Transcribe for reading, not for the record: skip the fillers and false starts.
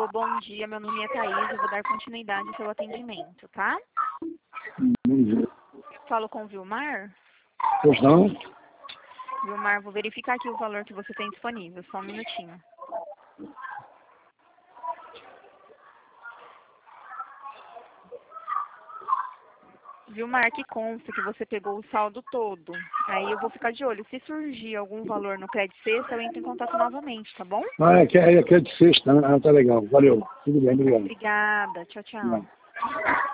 Alô, bom dia, meu nome é Thaís, eu vou dar continuidade ao seu atendimento, tá? Bom dia. Falo com o Vilmar? Pois não? Vilmar, vou verificar aqui o valor que você tem disponível, só um minutinho. Vilmar, que consta que você pegou o saldo todo. Aí eu vou ficar de olho. Se surgir algum valor no crédito sexta, eu entro em contato novamente, tá bom? Ah, é que é de sexta, né? Ah, tá legal. Valeu. Tudo bem, obrigado. Obrigada. Tchau, tchau. Não.